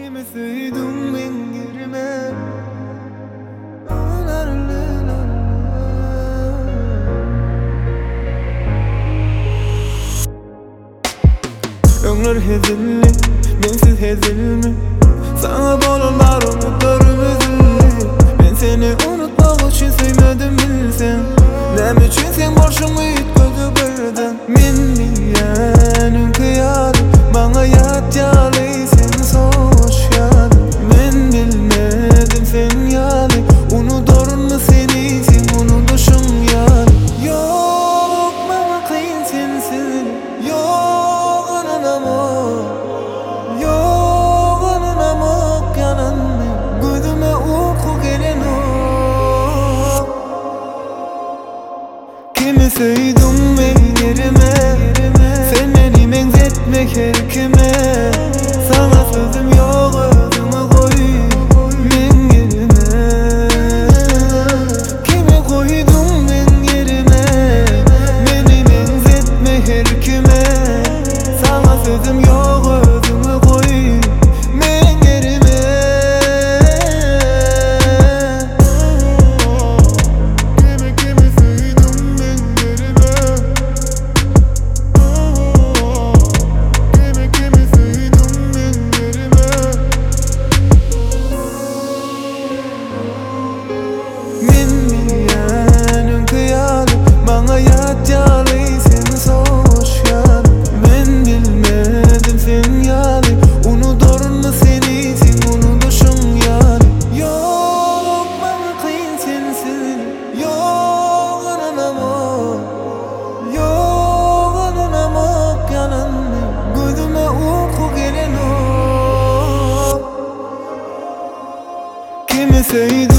Kimi söyledim ben yerime. Ömür hezilli, bensiz hezilmi. Sana bolurlar umutlarım üzülli. Ben seni unutmak için sevmedim bilsen. Nem için sen borçumu yetmedi birden. Men bilyenin kıyadı, bana yat yalı sen soğuşyadı. Men bilmedim sen yalı, unuturun mu seni sen unutuşun yalı. Yok bana kıyın sensin, yok ananamam. Yok ananamam yanandı, gözüme uyku gelen o. Kimi söyledim ben yerime. Sen beni benzetmek her kime. Sana sözüm yok özümü koy ben yerime. Kimi koydum ben yerime. Beni benzetmek her kime. Sana sözüm yok özümü koy ben yerime. Kimi söyledim ben yerime. Kimi söyledim ben yerime. Men bilyenin kıyadı, bana yat yalı sen soğuşyadı. Ben bilmedim sen yalı, unuturun mu seni sen unutuşun yalı. Yok bana kıyın sensin, yok ananamam. Yok ananamam yanandı, gözüme uyku gelen o. Kimi söyledim